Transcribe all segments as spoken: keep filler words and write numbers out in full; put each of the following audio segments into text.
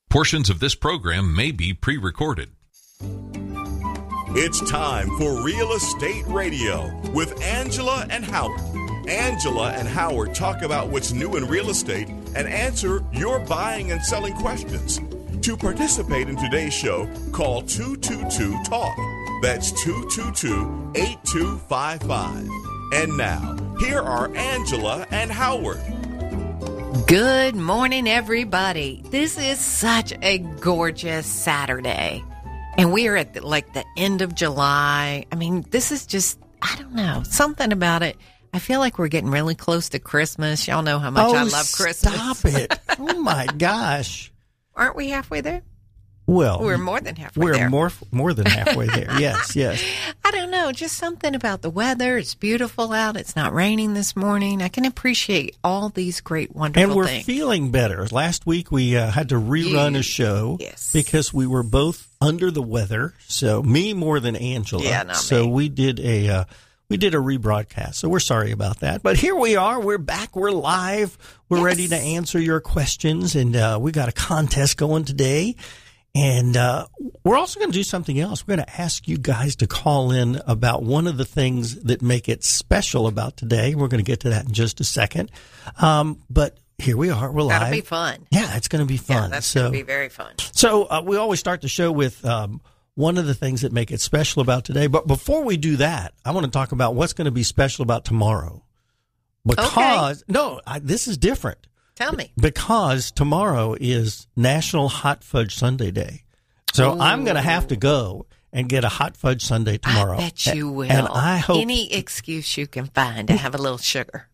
Portions of this program may be pre-recorded. It's time for Real Estate Radio with Angela and Howard. Angela and Howard talk about what's new in real estate and answer your buying and selling questions. To participate in today's show, call two two two talk. That's two two two, eight two five five. And now, here are Angela and Howard. Good morning, everybody. This is such a gorgeous Saturday. And we are at the, like the end of July. I mean, this is just, I don't know, something about it. I feel like we're getting really close to Christmas. Y'all know how much oh, I love Christmas. Stop it. Oh, my gosh. Aren't we halfway there? Well, we're more than halfway we're there. We're more more than halfway there. Yes, yes. I don't know, just something about the weather. It's beautiful out. It's not raining this morning. I can appreciate all these great, wonderful things. And we're things. feeling better. Last week we uh, had to rerun you, a show yes. because we were both under the weather. So me more than Angela. Yeah, not so me. we did a uh, we did a rebroadcast. So we're sorry about that. But here we are. We're back. We're live. We're yes. ready to answer your questions. And uh, we got a contest going today. And uh, we're also going to do something else. We're going to ask you guys to call in about one of the things that make it special about today. We're going to get to that in just a second. Um, but here we are. We're live. That'll be fun. Yeah, it's going to be fun. Yeah, that's so, going to be very fun. So uh, we always start the show with um, one of the things that make it special about today. But before we do that, I want to talk about what's going to be special about tomorrow. Because, okay. no, I, this is different. Tell me. Because tomorrow is National Hot Fudge Sundae Day. So Ooh. I'm going to have to go and get a hot fudge sundae tomorrow. I bet you will. And I hope any excuse you can find to have a little sugar.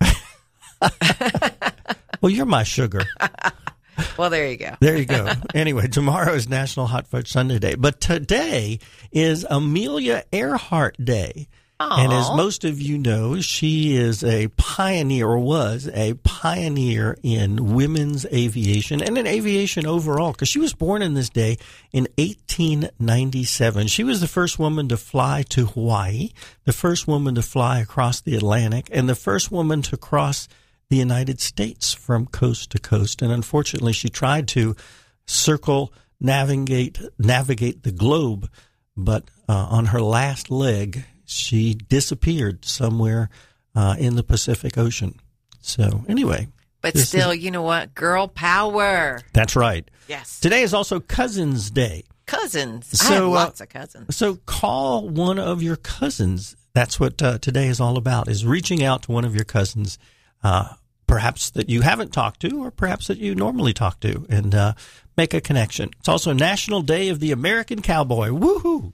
Well, you're my sugar. Well, there you go. There you go. Anyway, tomorrow is National Hot Fudge Sundae Day. But today is Amelia Earhart Day. Aww. And as most of you know, she is a pioneer, or was a pioneer in women's aviation and in aviation overall, because she was born in this day in eighteen ninety-seven. She was the first woman to fly to Hawaii, the first woman to fly across the Atlantic, and the first woman to cross the United States from coast to coast. And unfortunately, she tried to circle, navigate, navigate the globe, but uh, on her last leg, she disappeared somewhere uh, in the Pacific Ocean. So anyway. But still, is, you know what? Girl power. That's right. Yes. Today is also Cousins Day. Cousins. So, I have lots uh, of cousins. So call one of your cousins. That's what uh, today is all about, is reaching out to one of your cousins, uh, perhaps that you haven't talked to or perhaps that you normally talk to, and uh, make a connection. It's also National Day of the American Cowboy. Woohoo!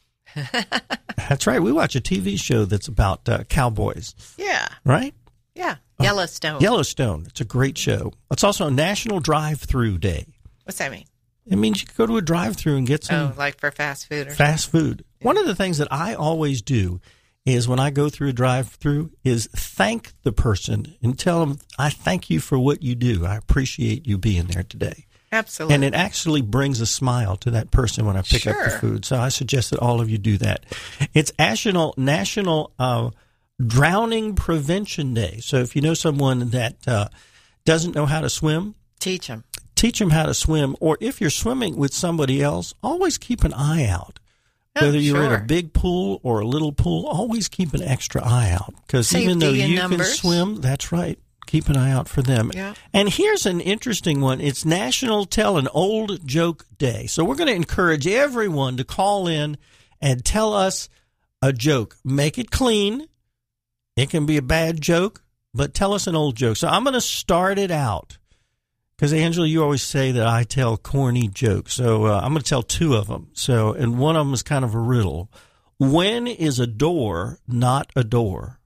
That's right. We watch a T V show that's about uh, cowboys. Yeah. Right? Yeah. Yellowstone. Uh, Yellowstone. It's a great show. It's also National Drive-Thru Day. What's that mean? It means you can go to a drive-thru and get some... Oh, like for fast food or Fast something? food. Yeah. One of the things that I always do is when I go through a drive-thru is thank the person and tell them, I thank you for what you do. I appreciate you being there today. Absolutely. And it actually brings a smile to that person when I pick sure. up the food. So I suggest that all of you do that. It's National National uh, Drowning Prevention Day. So if you know someone that uh, doesn't know how to swim, teach them. Teach them how to swim. Or if you're swimming with somebody else, always keep an eye out. Oh, Whether you're sure. in a big pool or a little pool, always keep an extra eye out. Because even though you numbers. can swim, that's right. Keep an eye out for them. Yeah. And here's an interesting one. It's National Tell an Old Joke Day. So we're going to encourage everyone to call in and tell us a joke. Make it clean. It can be a bad joke, but tell us an old joke. So I'm going to start it out. Because, Angela, you always say that I tell corny jokes. So uh, I'm going to tell two of them. So, and one of them is kind of a riddle. When is a door not a door?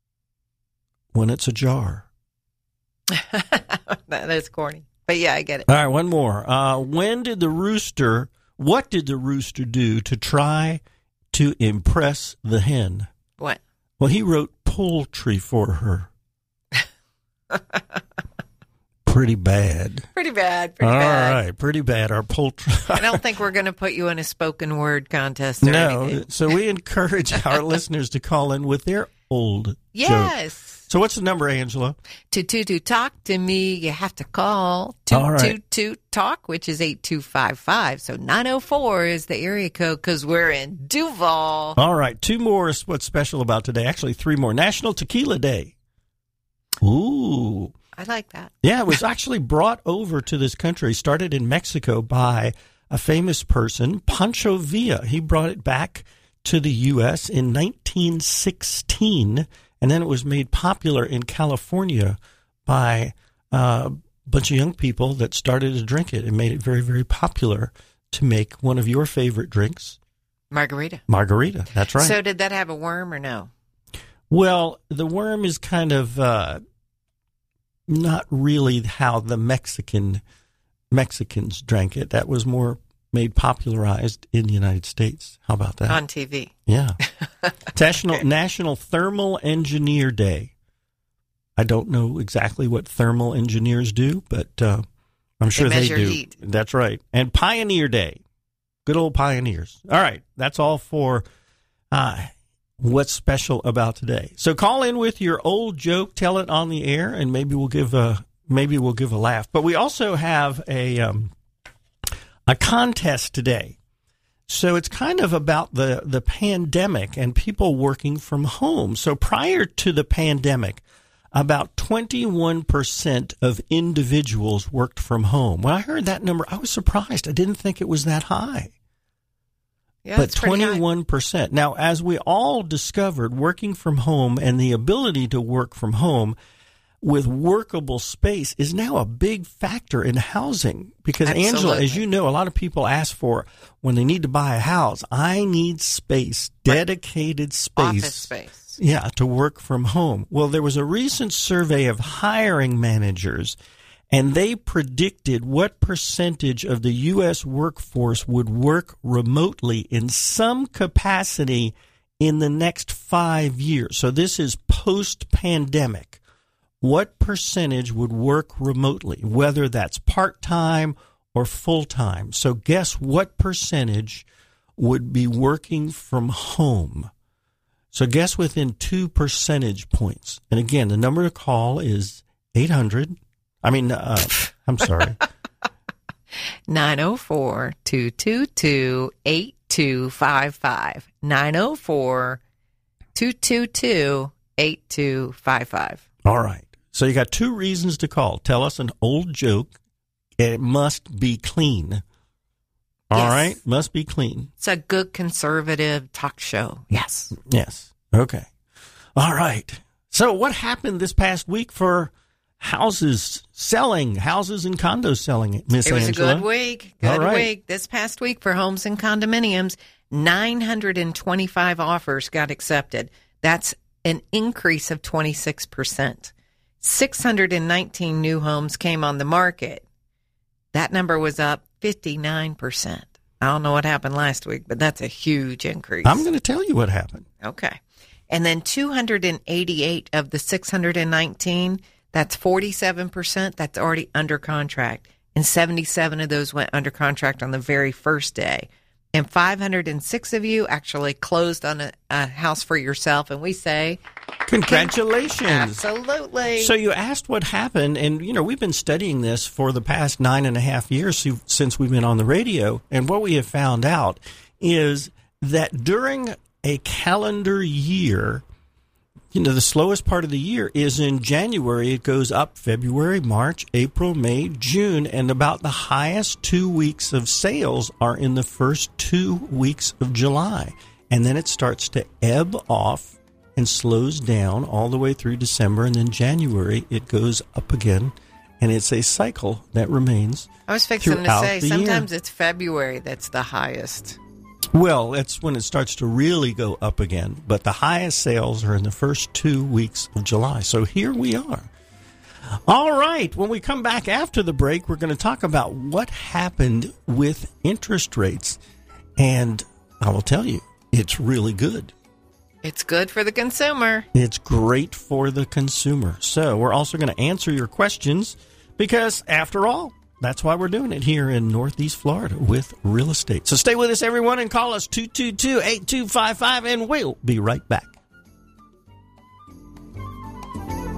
When it's a jar. That is corny. But yeah, I get it. All right, one more. Uh, when did the rooster, what did the rooster do to try to impress the hen? What? Well, he wrote poultry for her. Pretty bad. Pretty bad. Pretty All bad. right, pretty bad. Our poultry. I don't think we're going to put you in a spoken word contest or no, anything. so we encourage our listeners to call in with their old yes. joke. So what's the number, Angela? two two two talk to me. You have to call two two two talk, which is eight two five five. So nine oh four is the area code because we're in Duval. All right. Two more is what's special about today. Actually, three more. National Tequila Day. Ooh. I like that. Yeah, it was actually brought over to this country, started in Mexico by a famous person, Pancho Villa. He brought it back to the U S in nineteen sixteen. And then it was made popular in California by uh, a bunch of young people that started to drink it and made it very, very popular to make one of your favorite drinks. Margarita. Margarita, that's right. So did that have a worm or no? Well, the worm is kind of uh, not really how the Mexican Mexicans drank it. That was more made popularized in the United States. How about that? On T V. Yeah. National, National Thermal Engineer Day. I don't know exactly what thermal engineers do, but uh, I'm sure they, they measure do. Heat. That's right. And Pioneer Day. Good old pioneers. All right. That's all for uh, what's special about today. So call in with your old joke, tell it on the air, and maybe we'll give a maybe we'll give a laugh. But we also have a um, a contest today. So it's kind of about the, the pandemic and people working from home. So prior to the pandemic, about twenty-one percent of individuals worked from home. When I heard that number, I was surprised. I didn't think it was that high. Yeah, but twenty-one percent. Now, as we all discovered, working from home and the ability to work from home with workable space is now a big factor in housing. Because, Absolutely. Angela, as you know, a lot of people ask for, when they need to buy a house, I need space, dedicated space. Office space. Yeah, to work from home. Well, there was a recent survey of hiring managers, and they predicted what percentage of the U S workforce would work remotely in some capacity in the next five years. So this is post-pandemic. What percentage would work remotely, whether that's part-time or full-time? So guess what percentage would be working from home? So guess within two percentage points. And again, the number to call is eight hundred. I mean, uh, I'm sorry. nine oh four, two two two, eight two five five. nine oh four, two two two, eight two five five. All right. So you got two reasons to call. Tell us an old joke. It must be clean. All Yes. right? Must be clean. It's a good conservative talk show. Yes. Yes. Okay. All right. So what happened this past week for houses selling, houses and condos selling, Miss It was Angela? a good week. Good All right. week. This past week for homes and condominiums, nine hundred twenty-five offers got accepted. That's an increase of twenty-six percent. six hundred nineteen new homes came on the market. That number was up fifty-nine percent. I don't know what happened last week, but that's a huge increase. I'm going to tell you what happened. Okay. And then two hundred eighty-eight of the six hundred nineteen, that's forty-seven percent, that's already under contract. And seventy-seven of those went under contract on the very first day. And five hundred six of you actually closed on a, a house for yourself. And we say, Congratulations. absolutely. So you asked what happened, and, you know, we've been studying this for the past nine and a half years since we've been on the radio, and what we have found out is that during a calendar year, you know, the slowest part of the year is in January. It goes up February, March, April, May, June, and about the highest two weeks of sales are in the first two weeks of July. And then it starts to ebb off and slows down all the way through December, and then January it goes up again, and it's a cycle that remains. I was fixing to throughout say, the sometimes year. it's February that's the highest. Well, that's when it starts to really go up again, but the highest sales are in the first two weeks of July. So here we are. All right, when we come back after the break, we're going to talk about what happened with interest rates, and I will tell you, it's really good. It's good for the consumer. It's great for the consumer. So we're also going to answer your questions because, after all, that's why we're doing it here in Northeast Florida with real estate. So stay with us, everyone, and call us two two two, eight two five five, and we'll be right back.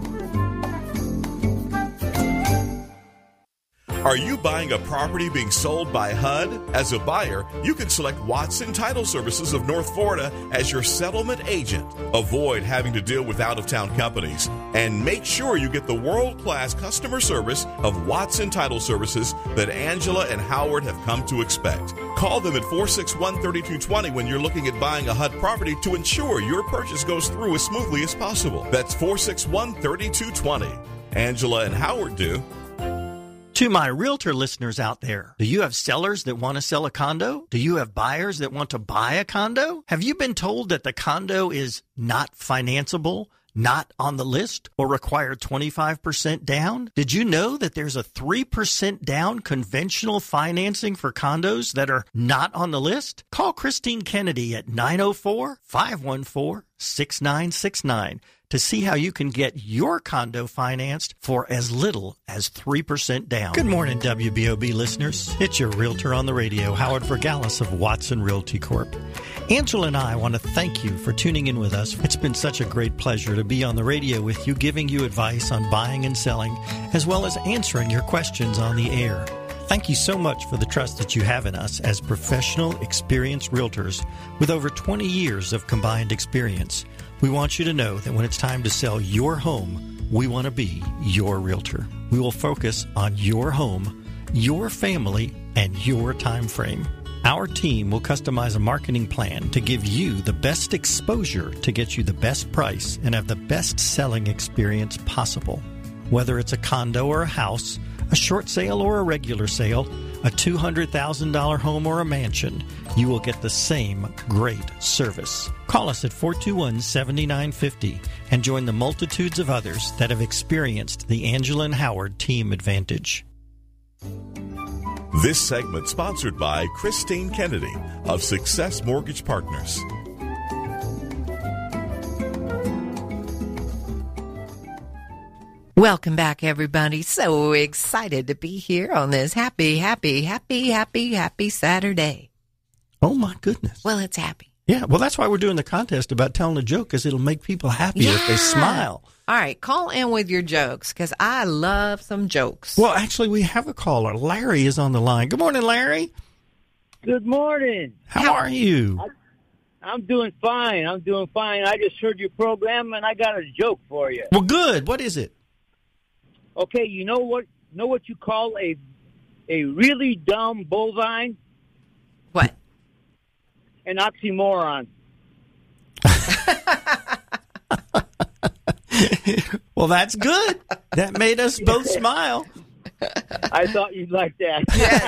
Are you buying a property being sold by H U D? As a buyer, you can select Watson Title Services of North Florida as your settlement agent. Avoid having to deal with out-of-town companies and make sure you get the world-class customer service of Watson Title Services that Angela and Howard have come to expect. Call them at four six one, three two two zero when you're looking at buying a H U D property to ensure your purchase goes through as smoothly as possible. That's four six one, three two two zero. Angela and Howard do. To my realtor listeners out there, do you have sellers that want to sell a condo? Do you have buyers that want to buy a condo? Have you been told that the condo is not financeable, not on the list, or require twenty-five percent down? Did you know that there's a three percent down conventional financing for condos that are not on the list? Call Christine Kennedy at nine oh four, five one four, six nine six nine to see how you can get your condo financed for as little as three percent down. Good morning, W B O B listeners. It's your realtor on the radio, Howard Vergalis of Watson Realty Corp. Angela and I want to thank you for tuning in with us. It's been such a great pleasure to be on the radio with you, giving you advice on buying and selling, as well as answering your questions on the air. Thank you so much for the trust that you have in us as professional, experienced realtors with over twenty years of combined experience. We want you to know that when it's time to sell your home, we want to be your realtor. We will focus on your home, your family, and your time frame. Our team will customize a marketing plan to give you the best exposure to get you the best price and have the best selling experience possible. Whether it's a condo or a house, a short sale or a regular sale, a two hundred thousand dollars home or a mansion, you will get the same great service. Call us at four two one, seven nine five zero and join the multitudes of others that have experienced the Angela and Howard team advantage. This segment sponsored by Christine Kennedy of Success Mortgage Partners. Welcome back, everybody. So excited to be here on this happy, happy, happy, happy, happy Saturday. Oh, my goodness. Well, it's happy. Yeah, well, that's why we're doing the contest about telling a joke, because it'll make people happy yeah. if they smile. All right, call in with your jokes, because I love some jokes. Well, actually, we have a caller. Larry is on the line. Good morning, Larry. Good morning. How, How are you? I, I'm doing fine. I'm doing fine. I just heard your program, and I got a joke for you. Well, good. What is it? Okay, you know what know what you call a a really dumb bovine? What? An oxymoron. Well, that's good. That made us both smile. I thought you'd like that.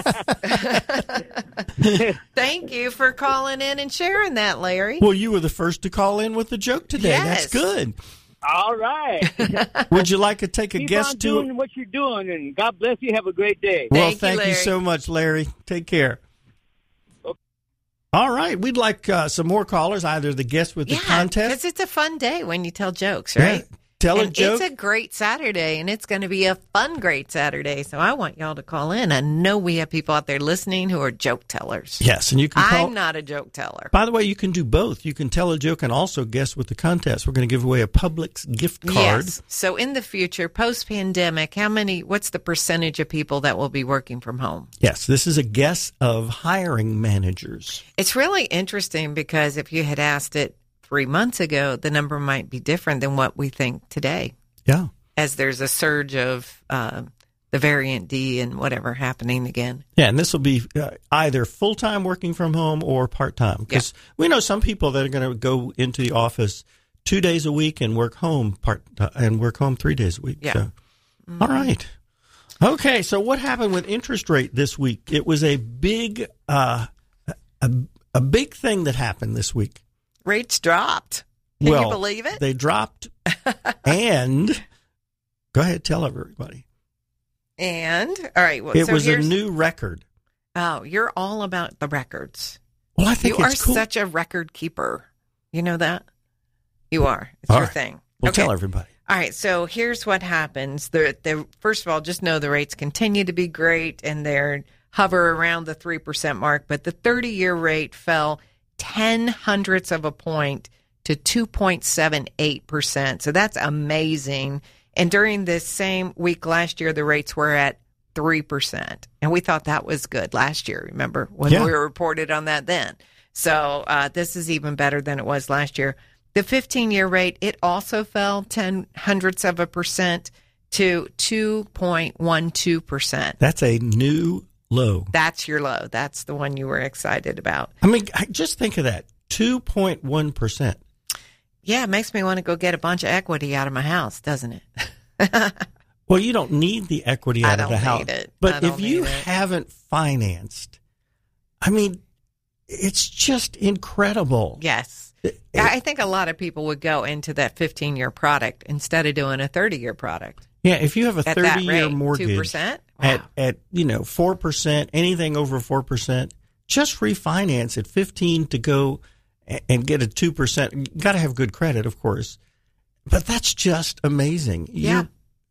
Yes. Thank you for calling in and sharing that, Larry. Well, you were the first to call in with the joke today. Yes. That's good. All right. Would you like to take a Keep guess on to doing what you're doing, and God bless you. Have a great day. Well, thank, thank you, you so much, Larry. Take care. Okay. All right. We'd like uh, some more callers, either the guest with yeah, the contest. Because it's a fun day when you tell jokes, right? Yeah. Tell and a joke. It's a great Saturday, and it's going to be a fun, great Saturday. So I want y'all to call in. I know we have people out there listening who are joke tellers. Yes, and you can call. I'm not a joke teller. By the way, you can do both. You can tell a joke and also guess with the contest. We're going to give away a Publix gift card. Yes. So in the future, post-pandemic, how many? What's the percentage of people that will be working from home? Yes, this is a guess of hiring managers. It's really interesting because if you had asked it three months ago, the number might be different than what we think today. Yeah. As there's a surge of uh, the variant D and whatever happening again. Yeah, and this will be uh, either full-time working from home or part-time. Because yeah. we know some people that are going to go into the office two days a week and work home part uh, and work home three days a week. Yeah. So, mm-hmm. All right. Okay, so what happened with interest rate this week? It was a big, uh, a, a big thing that happened this week. Rates dropped. Can well, you believe it? They dropped. And go ahead, tell everybody. And all right, well, it so was a here's, new record. Oh, you're all about the records. Well, I think you it's are cool. such a record keeper. You know that? You are. It's all your right. thing. Well, okay. Tell everybody. All right, so here's what happens. The the first of all, just know the rates continue to be great, and they're hover around the three percent mark. But the thirty-year rate fell ten hundredths of a point to two point seven eight percent. So that's amazing. And during this same week last year, the rates were at three percent. And we thought that was good last year, remember, when Yeah. we were reported on that then. So uh, this is even better than it was last year. The fifteen-year rate, it also fell ten hundredths of a percent to two point one two percent. That's a new low. That's your low. That's the one you were excited about. I mean, I- just think of that, two point one percent. Yeah, it makes me want to go get a bunch of equity out of my house, doesn't it? Well, you don't need the equity I out of don't the house. need it. I But don't if you need it. haven't financed, I mean, it's just incredible. Yes. It- I think a lot of people would go into that fifteen-year product instead of doing a thirty-year product. Yeah, if you have a At that thirty-year rate, mortgage two percent? Wow. at, at, you know, four percent, anything over four percent, just refinance at fifteen to go a- and get a two percent. You got to have good credit, of course. But that's just amazing. Yeah. You're,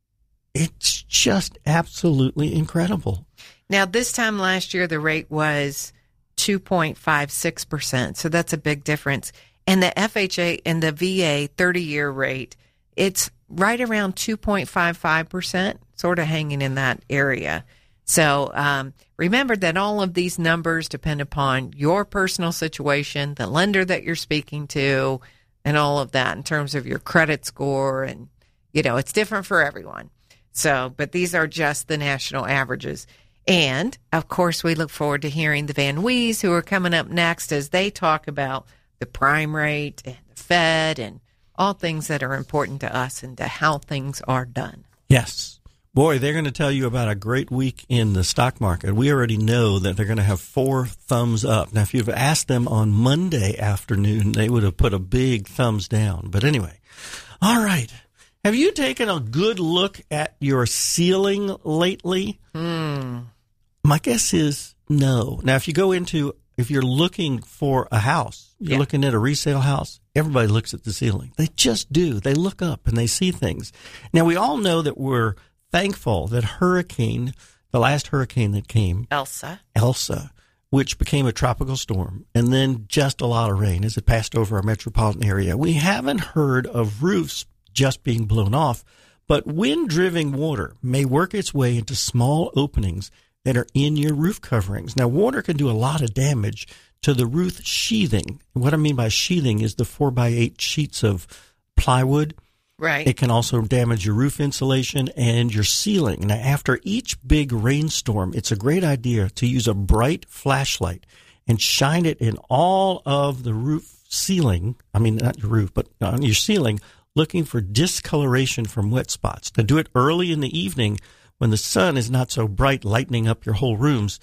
it's just absolutely incredible. Now, this time last year, the rate was two point five six percent. So that's a big difference. And the F H A and the V A thirty-year rate, it's right around two point five five percent, sort of hanging in that area. So um, remember that all of these numbers depend upon your personal situation, the lender that you're speaking to, and all of that in terms of your credit score. And, you know, it's different for everyone. So, but these are just the national averages. And, of course, we look forward to hearing the Van Wees, who are coming up next as they talk about the prime rate and the Fed and all things that are important to us and to how things are done. Yes. Boy, they're going to tell you about a great week in the stock market. We already know that they're going to have four thumbs up. Now, if you've asked them on Monday afternoon, they would have put a big thumbs down. But anyway, all right. Have you taken a good look at your ceiling lately? Hmm. My guess is no. Now, if you go into, if you're looking for a house, you're Yeah. looking at a resale house, everybody looks at the ceiling. They just do. They look up and they see things. Now, we all know that we're thankful that hurricane, the last hurricane that came, Elsa. Elsa, which became a tropical storm, and then just a lot of rain as it passed over our metropolitan area. We haven't heard of roofs just being blown off, but wind-driven water may work its way into small openings that are in your roof coverings. Now, water can do a lot of damage to the roof sheathing. What I mean by sheathing is the four by eight sheets of plywood. Right. It can also damage your roof insulation and your ceiling. Now, after each big rainstorm, it's a great idea to use a bright flashlight and shine it in all of the roof ceiling. I mean, not your roof, but on your ceiling, looking for discoloration from wet spots. Now, do it early in the evening when the sun is not so bright, lightening up your whole rooms,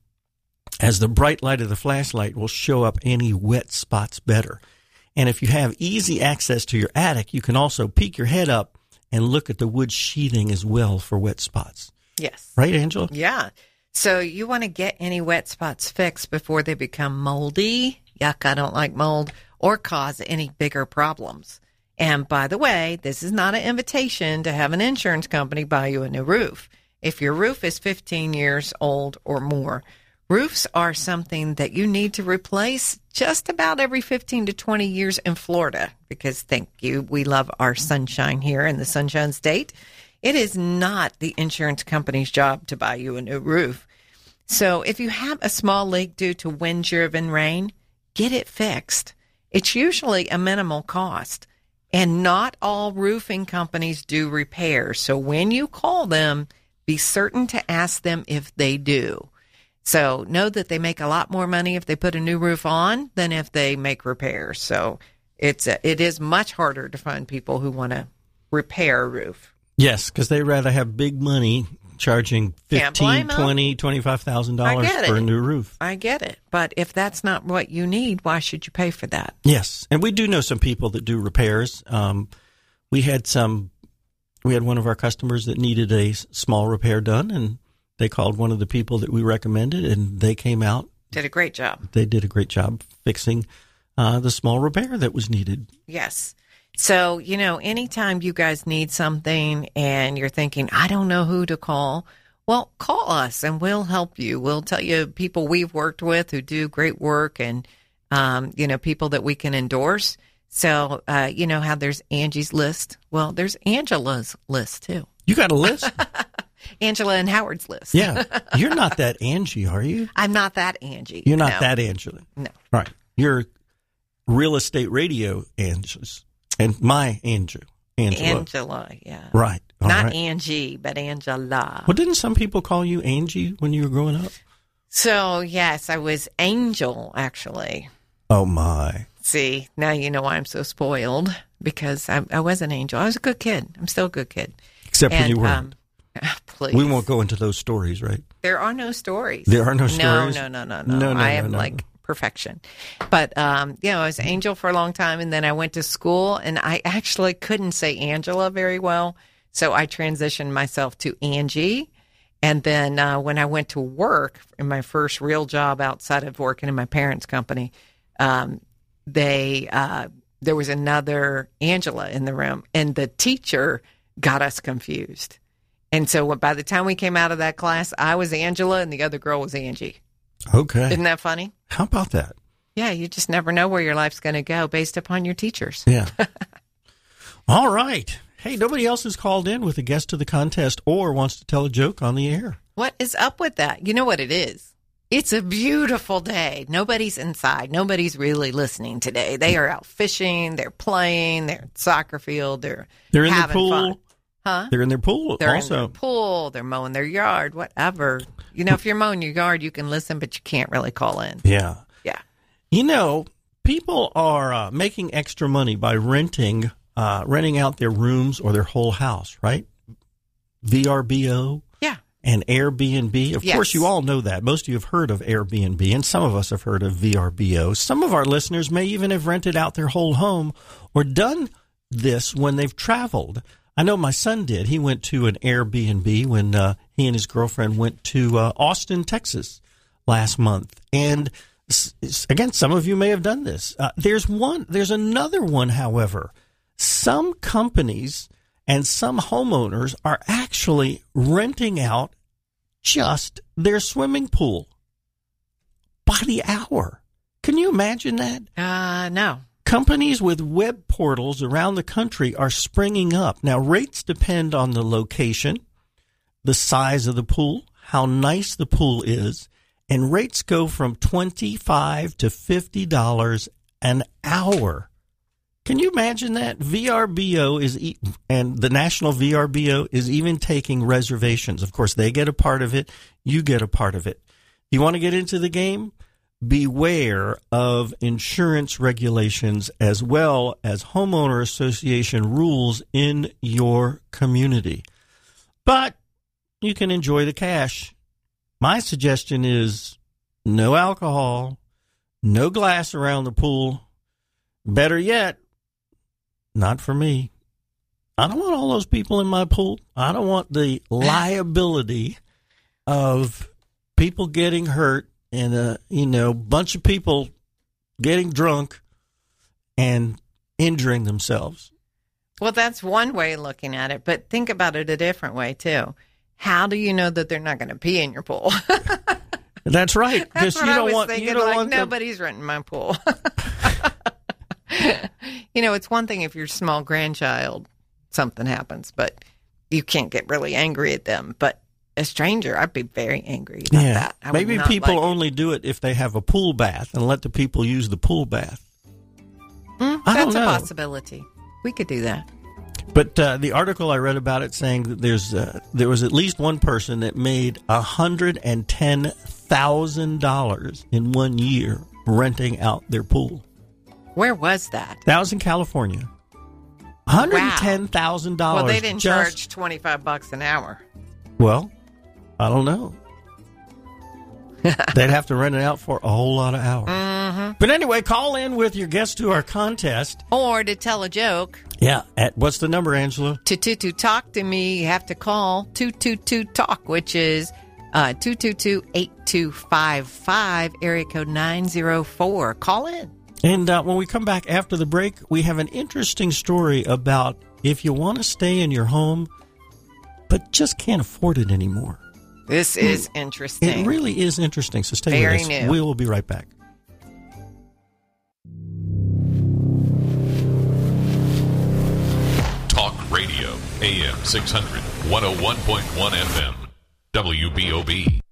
as the bright light of the flashlight will show up any wet spots better. And if you have easy access to your attic, you can also peek your head up and look at the wood sheathing as well for wet spots. Yes. Right, Angela? Yeah. So you want to get any wet spots fixed before they become moldy. Yuck, I don't like mold, or cause any bigger problems. And by the way, this is not an invitation to have an insurance company buy you a new roof. If your roof is fifteen years old or more, roofs are something that you need to replace just about every fifteen to twenty years in Florida, because thank you, we love our sunshine here in the Sunshine State. It is not the insurance company's job to buy you a new roof. So if you have a small leak due to wind-driven rain, get it fixed. It's usually a minimal cost. And not all roofing companies do repairs. So when you call them, be certain to ask them if they do. So know that they make a lot more money if they put a new roof on than if they make repairs. So it's a, it is much harder to find people who want to repair a roof. Yes, because they rather have big money charging Can't blame fifteen, 'em. twenty, twenty-five thousand dollars I get for a it. new roof. I get it. But if that's not what you need, why should you pay for that? Yes, and we do know some people that do repairs. Um, we had some, we had one of our customers that needed a s- small repair done, and they called one of the people that we recommended, and they came out. Did a great job. They did a great job fixing uh, the small repair that was needed. Yes. So, you know, anytime you guys need something and you're thinking, I don't know who to call, well, call us and we'll help you. We'll tell you people we've worked with who do great work and, um, you know, people that we can endorse. So, uh, you know how there's Angie's List? Well, there's Angela's List, too. You got a list? Angela and Howard's list. Yeah. You're not that Angie, are you? I'm not that Angie. You're not no. that Angela. No. Right. You're real estate radio Angela's. And my Angel. Angela. Angela, yeah. Right. All not right. Angie, but Angela. Well, didn't some people call you Angie when you were growing up? So, yes, I was Angel, actually. Oh, my. See, now you know why I'm so spoiled, because I, I was an angel. I was a good kid. I'm still a good kid. Except and, when you weren't. Um, please. We won't go into those stories, right? There are no stories. There are no stories? No, no, no, no, no. No, no, I no, am no, like no. perfection. But, um, you know, I was an angel for a long time, and then I went to school, and I actually couldn't say Angela very well, so I transitioned myself to Angie. And then uh, when I went to work in my first real job outside of working in my parents' company, um, they uh, there was another Angela in the room, and the teacher got us confused. And so by the time we came out of that class, I was Angela, and the other girl was Angie. Okay. Isn't that funny? How about that? Yeah, you just never know where your life's going to go based upon your teachers. Yeah. All right. Hey, nobody else has called in with a guest to the contest or wants to tell a joke on the air. What is up with that? You know what it is? It's a beautiful day. Nobody's inside. Nobody's really listening today. They are out fishing. They're playing. They're at soccer field. They're They're in their having pool. fun. Huh? They're in their pool They're also. in their pool. They're mowing their yard, whatever. You know, if you're mowing your yard, you can listen, but you can't really call in. Yeah. Yeah. You know, people are uh, making extra money by renting uh, renting out their rooms or their whole house, right? V R B O. Yeah. And Airbnb. Of Yes. course, you all know that. Most of you have heard of Airbnb, and some of us have heard of V R B O. Some of our listeners may even have rented out their whole home or done this when they've traveled. I know my son did. He went to an Airbnb when uh, he and his girlfriend went to uh, Austin, Texas last month. And s- s- again, some of you may have done this. Uh, there's one. There's another one, however. Some companies and some homeowners are actually renting out just their swimming pool by the hour. Can you imagine that? Uh, no. Companies with web portals around the country are springing up. Now, rates depend on the location, the size of the pool, how nice the pool is, and rates go from twenty-five dollars to fifty dollars an hour. Can you imagine that? V R B O is, e- and the National V R B O is even taking reservations. Of course, they get a part of it. You get a part of it. You want to get into the game? Beware of insurance regulations as well as homeowner association rules in your community. But you can enjoy the cash. My suggestion is no alcohol, no glass around the pool. Better yet, not for me. I don't want all those people in my pool. I don't want the liability of people getting hurt and a you know bunch of people getting drunk and injuring themselves. Well, that's one way of looking at it, but think about it a different way, too. How do you know that they're not going to pee in your pool? That's right. That's Because what you I don't was want thinking, you don't like, want them- nobody's renting my pool. You know, it's one thing if your small grandchild, something happens, but you can't get really angry at them. But a stranger, I'd be very angry about Yeah. that. I would Maybe not people like it. only do it if they have a pool bath and let the people use the pool bath. Mm, I that's don't know. a possibility. We could do that. But uh, the article I read about it saying that there's uh, there was at least one person that made one hundred ten thousand dollars in one year renting out their pool. Where was that? That was in California. one hundred ten thousand dollars. Well, they didn't just, charge twenty-five bucks an hour. Well, I don't know. They'd have to rent it out for a whole lot of hours. Mm-hmm. But anyway, call in with your guess to our contest. Or to tell a joke. Yeah. At what's the number, Angela? To, to, to talk to me, you have to call two two two talk, which is uh, two two two, eight two five five, area code nine zero four. Call in. And uh, when we come back after the break, we have an interesting story about if you want to stay in your home, but just can't afford it anymore. This is interesting. It really is interesting. So stay Very with us. new. We will be right back. Talk Radio. A M six hundred, one oh one point one F M, W B O B.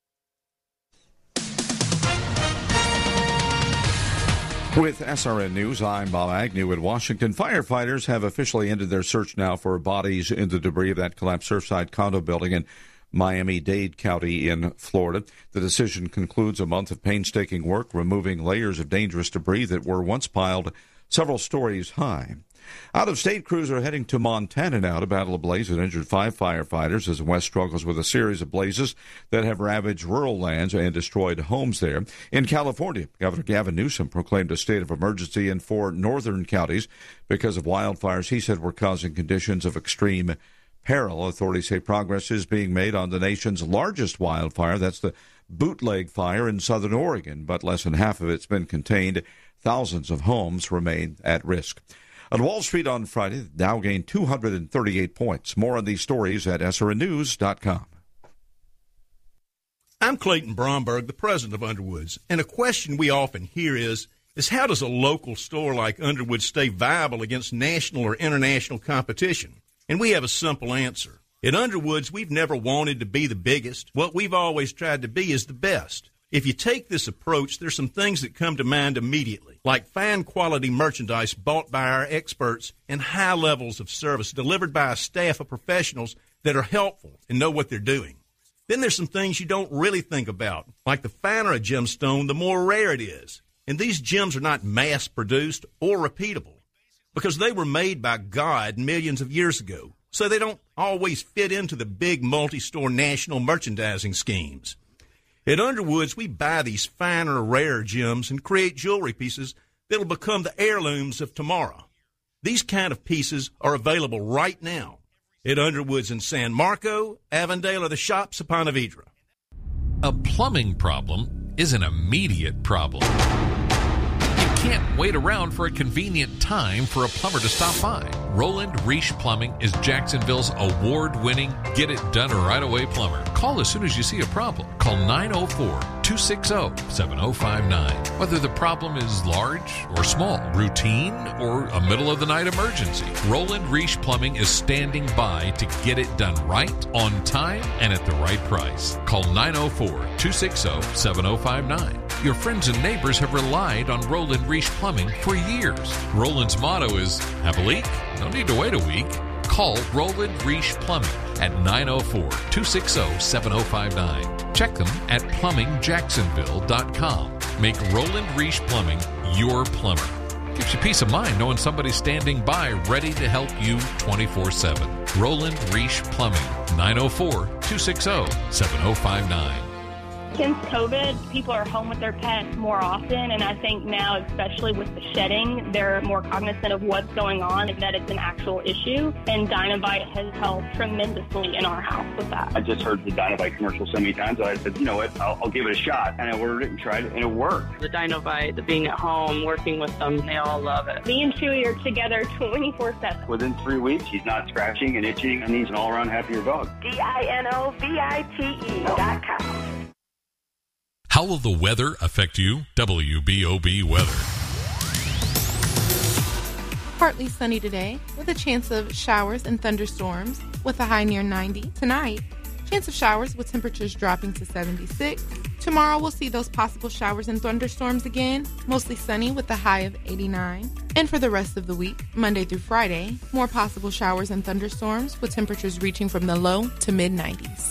With S R N News, I'm Bob Agnew in Washington. Firefighters have officially ended their search now for bodies in the debris of that collapsed Surfside condo building in Miami-Dade County in Florida. The decision concludes a month of painstaking work removing layers of dangerous debris that were once piled several stories high. Out-of-state crews are heading to Montana now to battle a blaze that injured five firefighters as the West struggles with a series of blazes that have ravaged rural lands and destroyed homes there. In California, Governor Gavin Newsom proclaimed a state of emergency in four northern counties because of wildfires he said were causing conditions of extreme peril. Authorities say progress is being made on the nation's largest wildfire. That's the Bootleg Fire in southern Oregon, but less than half of it's been contained. Thousands of homes remain at risk. On Wall Street on Friday, the Dow gained two hundred thirty-eight points. More on these stories at S R N news dot com. I'm Clayton Bromberg, the president of Underwoods, and a question we often hear is, is how does a local store like Underwood stay viable against national or international competition? And we have a simple answer. At Underwoods, we've never wanted to be the biggest. What we've always tried to be is the best. If you take this approach, there's some things that come to mind immediately, like fine quality merchandise bought by our experts and high levels of service delivered by a staff of professionals that are helpful and know what they're doing. Then there's some things you don't really think about, like the finer a gemstone, the more rare it is. And these gems are not mass-produced or repeatable because they were made by God millions of years ago, so they don't always fit into the big multi-store national merchandising schemes. At Underwoods, we buy these finer, rare gems and create jewelry pieces that'll become the heirlooms of tomorrow. These kind of pieces are available right now at Underwoods in San Marco, Avondale, or the shops of Ponte Vedra. A plumbing problem is an immediate problem. You can't wait around for a convenient time for a plumber to stop by. Roland Reish Plumbing is Jacksonville's award-winning, get-it-done-right-away plumber. Call as soon as you see a problem. Call nine oh four, two six oh, seven oh five nine. Whether the problem is large or small, routine or a middle-of-the-night emergency, Roland Reish Plumbing is standing by to get it done right, on time, and at the right price. Call nine oh four, two six oh, seven oh five nine. Your friends and neighbors have relied on Roland Reish Plumbing for years. Roland's motto is, have a leak? No need to wait a week. Call Roland Reish Plumbing at nine oh four, two six oh, seven oh five nine. Check them at plumbing jacksonville dot com. Make Roland Reish Plumbing your plumber. Gives you peace of mind knowing somebody's standing by ready to help you twenty-four seven. Roland Reish Plumbing, nine oh four, two six oh, seven oh five nine. Since COVID, people are home with their pets more often, and I think now, especially with the shedding, they're more cognizant of what's going on and that it's an actual issue, and Dynovite has helped tremendously in our house with that. I just heard the Dynovite commercial so many times, I said, you know what, I'll, I'll give it a shot, and I ordered it and tried it, and it worked. The Dynovite, the being at home, working with them, they all love it. Me and Chewy are together twenty-four seven. Within three weeks, he's not scratching and itching, and he's an all-around happier dog. D I N O V I T E dot com. How will the weather affect you? W B O B weather. Partly sunny today with a chance of showers and thunderstorms with a high near ninety. Tonight, chance of showers with temperatures dropping to seventy-six. Tomorrow we'll see those possible showers and thunderstorms again, mostly sunny with a high of eighty-nine. And for the rest of the week, Monday through Friday, more possible showers and thunderstorms with temperatures reaching from the low to mid nineties.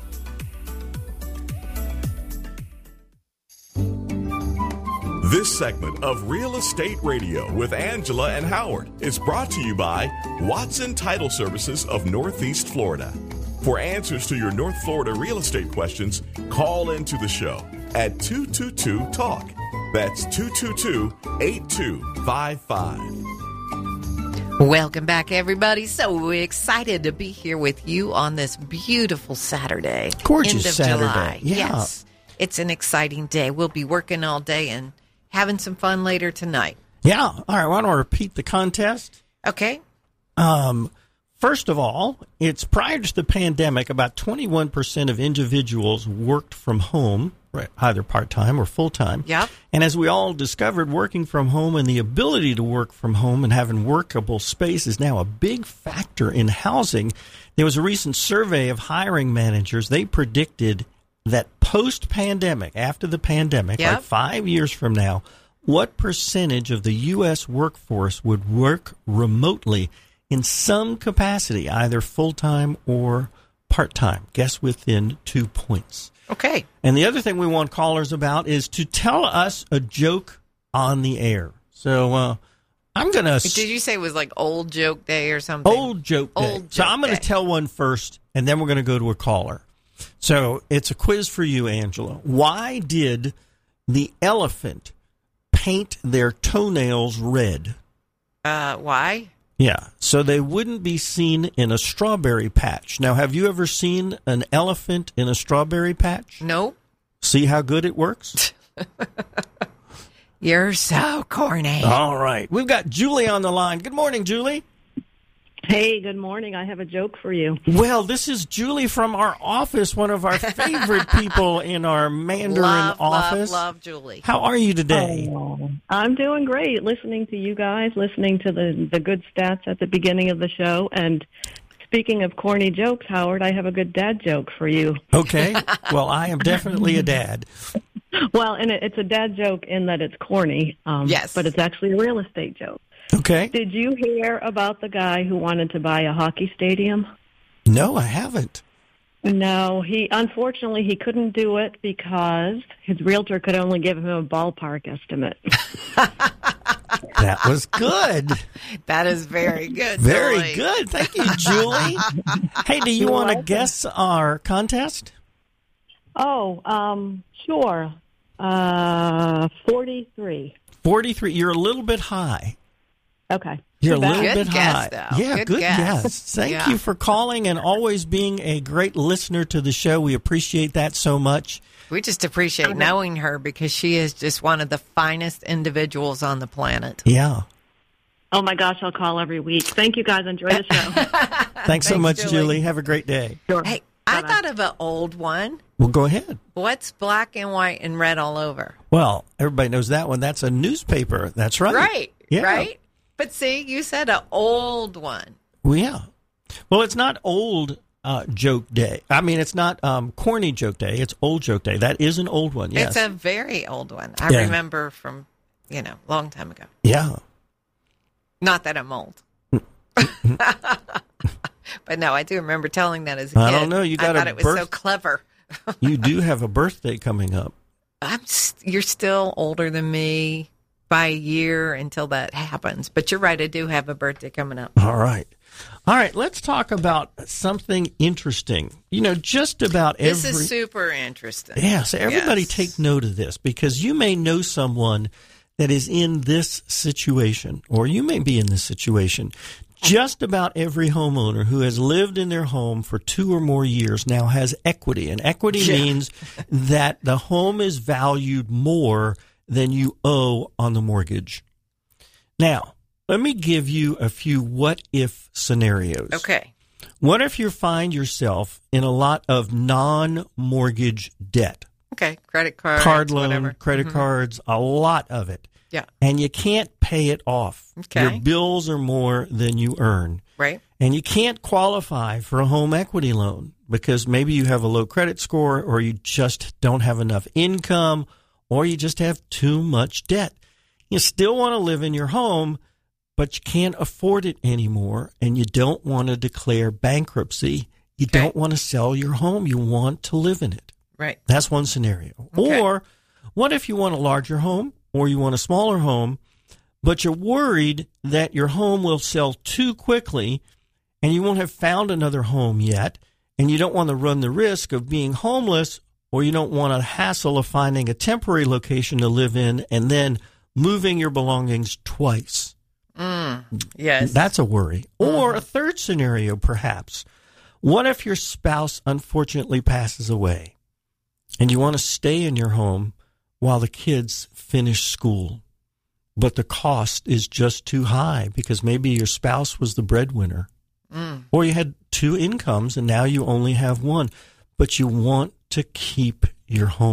This segment of Real Estate Radio with Angela and Howard is brought to you by Watson Title Services of Northeast Florida. For answers to your North Florida real estate questions, call into the show at two two two talk. That's two two two, eight two five five. Welcome back, everybody. So excited to be here with you on this beautiful Saturday. Gorgeous end of Saturday. July. Yeah. Yes, it's an exciting day. We'll be working all day and having some fun later tonight. Yeah. All right. Why don't I repeat the contest? Okay. Um, first of all, it's prior to the pandemic, about twenty-one percent of individuals worked from home right, either part-time or full-time. Yep. And as we all discovered, working from home and the ability to work from home and having workable space is now a big factor in housing. There was a recent survey of hiring managers. They predicted that post-pandemic, after the pandemic, Yep. like five years from now, what percentage of the U S workforce would work remotely in some capacity, either full-time or part-time? Guess within two points. Okay. And the other thing we want callers about is to tell us a joke on the air. So uh, I'm going to... Did you say it was like old joke day or something? Old joke day. Old so joke I'm going to day. tell one first, and then we're going to go to a caller. So it's a quiz for you, Angela. Why did the elephant paint their toenails red? Uh, why? Yeah, so they wouldn't be seen in a strawberry patch. Now, have you ever seen an elephant in a strawberry patch? Nope. See how good it works? You're so corny. All right. We've got Julie on the line. Good morning, Julie. Hey, good morning. I have a joke for you. Well, this is Julie from our office, one of our favorite people in our Mandarin love, office. Love, love, Julie. How are you today? Oh, I'm doing great. Listening to you guys, listening to the, the good stats at the beginning of the show. And speaking of corny jokes, Howard, I have a good dad joke for you. Okay. Well, I am definitely a dad. Well, and it, it's a dad joke in that it's corny. Um, Yes. But it's actually a real estate joke. Okay. Did you hear about the guy who wanted to buy a hockey stadium? No, I haven't. No, he unfortunately he couldn't do it because his realtor could only give him a ballpark estimate. That was good. That is very good. Very Julie. good. Thank you, Julie. Hey, do you You're want to welcome. guess our contest? Oh, um, sure. Uh, forty-three. forty-three. You're a little bit high. Okay. You're a Too bad. little Good bit guess, high. though. Yeah, Good good, guess. guess. Thank Yeah. you for calling and always being a great listener to the show. We appreciate that so much. We just appreciate knowing her because she is just one of the finest individuals on the planet. Yeah. Oh, my gosh, I'll call every week. Thank you, guys. Enjoy the show. Thanks so Thanks, much, Julie. Julie. Have a great day. Sure. Hey, I thought of an old one. Well, go ahead. What's black and white and red all over? Well, everybody knows that one. That's a newspaper. That's right. Right. Yeah. Right? But see, you said an old one. Well, yeah. Well, it's not old uh, joke day. I mean, it's not um, corny joke day. It's old joke day. That is an old one, yes. It's a very old one. I Yeah. remember from, you know, a long time ago. Yeah. Not that I'm old. But no, I do remember telling that as a kid. I don't know. You got I a thought it was birth- so clever. You do have a birthday coming up. I'm st- you're still older than me by a year until that happens. But you're right, I do have a birthday coming up. All right. All right, let's talk about something interesting. You know, just about every... This is super interesting. Yeah, so everybody Yes. take note of this because you may know someone that is in this situation, or you may be in this situation. Just about every homeowner who has lived in their home for two or more years now has equity. And equity Yeah. means that the home is valued more than you owe on the mortgage. Now, let me give you a few what-if scenarios. Okay. What if you find yourself in a lot of non-mortgage debt? Okay. Credit cards, Card loan, whatever. credit Mhm. cards, a lot of it. Yeah. And you can't pay it off. Okay. Your bills are more than you earn. Right. And you can't qualify for a home equity loan because maybe you have a low credit score or you just don't have enough income or you just have too much debt. You still want to live in your home, but you can't afford it anymore and you don't want to declare bankruptcy. You Okay. don't want to sell your home. You want to live in it. Right. That's one scenario. Okay. Or what if you want a larger home or you want a smaller home, but you're worried that your home will sell too quickly and you won't have found another home yet, and you don't want to run the risk of being homeless, or you don't want a hassle of finding a temporary location to live in and then moving your belongings twice. Mm, yes. That's a worry. Or a third scenario, perhaps. What if your spouse unfortunately passes away and you want to stay in your home while the kids finish school, but the cost is just too high because maybe your spouse was the breadwinner, Mm. or you had two incomes and now you only have one, but you want to keep your home?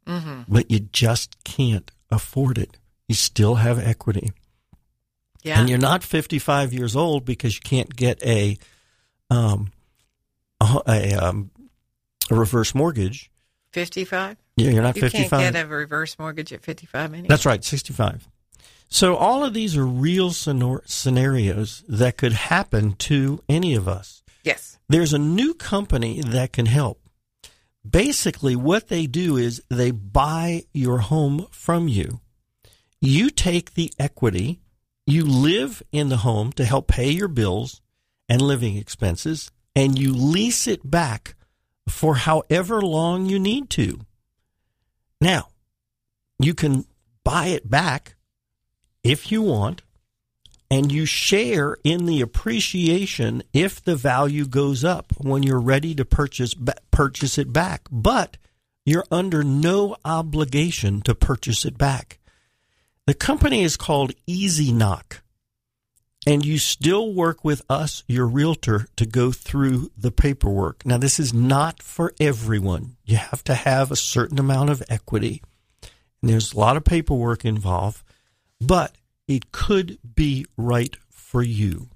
Mm-hmm. but you just can't afford it. You still have equity. Yeah. And you're not fifty-five years old because you can't get a um a, a, um, a reverse mortgage. fifty-five? Yeah, you're not you fifty-five. You can't get a reverse mortgage at fifty-five anyway. That's right, sixty-five. So all of these are real scenarios that could happen to any of us. Yes. There's a new company that can help. Basically, what they do is they buy your home from you. You take the equity. You live in the home to help pay your bills and living expenses, and you lease it back for however long you need to. Now, you can buy it back if you want, and you share in the appreciation if the value goes up when you're ready to purchase purchase it back. But you're under no obligation to purchase it back. The company is called Easy Knock, and you still work with us, your realtor, to go through the paperwork. Now, this is not for everyone. You have to have a certain amount of equity, and there's a lot of paperwork involved, but it could be right for you.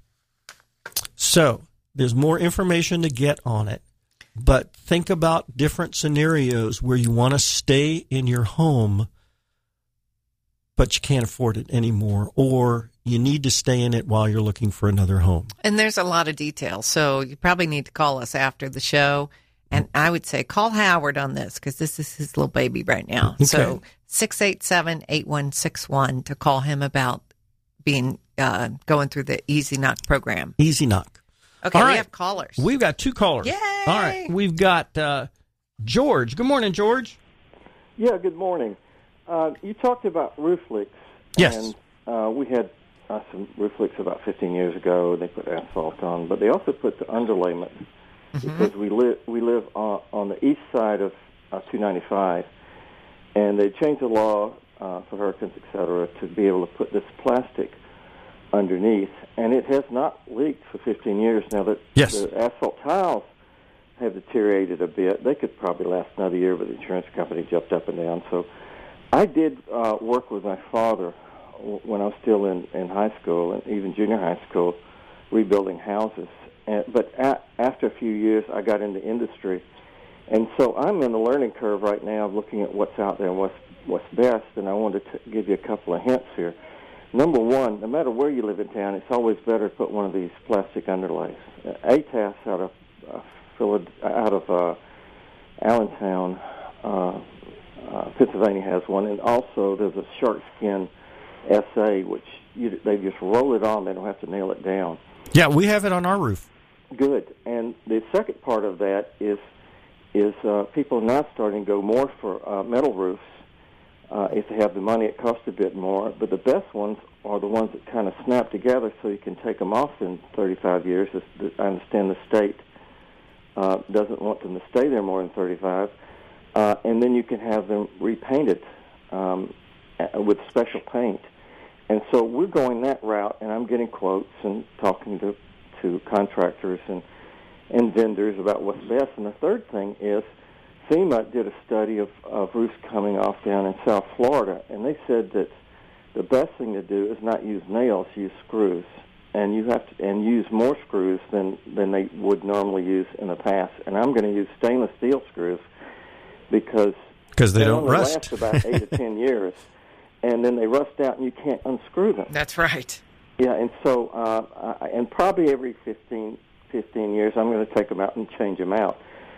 So there's more information to get on it, but think about different scenarios where you want to stay in your home, but you can't afford it anymore, or you need to stay in it while you're looking for another home. And there's a lot of details, so you probably need to call us after the show. And I would say call Howard on this because this is his little baby right now. Okay. So six eight seven, eight one six one to call him about being uh, going through the Easy Knock program. Easy Knock. Okay, All we right. have callers. We've got two callers. Yay! All right, we've got uh, George. Good morning, George. Yeah, good morning. Uh, you talked about roof leaks. Yes. And uh, we had uh, some roof leaks about fifteen years ago. They put asphalt on, but they also put the underlayment mm-hmm. because we live we live on, on the east side of uh, two ninety-five, and they changed the law uh, for hurricanes, et cetera, to be able to put this plastic underneath, and it has not leaked for fifteen years now. That yes. The asphalt tiles have deteriorated a bit. They could probably last another year, but the insurance company jumped up and down. So I did uh, work with my father when I was still in, in high school and even junior high school, rebuilding houses. And, but at, after a few years, I got into industry. And so I'm in the learning curve right now of looking at what's out there and what's, what's best, and I wanted to give you a couple of hints here. Number one, no matter where you live in town, it's always better to put one of these plastic underlays. Uh, A T A S out of uh, out of uh, Allentown, uh, uh, Pennsylvania has one, and also there's a shark skin S A, which you, they just roll it on. They don't have to nail it down. Yeah, we have it on our roof. Good. And the second part of that is is uh, people are now starting to go more for uh, metal roofs. Uh, if they have the money, it costs a bit more. But the best ones are the ones that kind of snap together so you can take them off in thirty-five years. I understand the state uh, doesn't want them to stay there more than thirty-five. Uh, and then you can have them repainted um, with special paint. And so we're going that route, and I'm getting quotes and talking to, to contractors and, and vendors about what's best. And the third thing is FEMA did a study of, of roofs coming off down in South Florida, and they said that the best thing to do is not use nails, use screws. And you have to and use more screws than, than they would normally use in the past. And I'm going to use stainless steel screws because Because they, they don't only rust. last about eight to ten years, and then they rust out and you can't unscrew them. That's right. Yeah, and so uh, I, and probably every fifteen, fifteen years I'm going to take them out and change them out.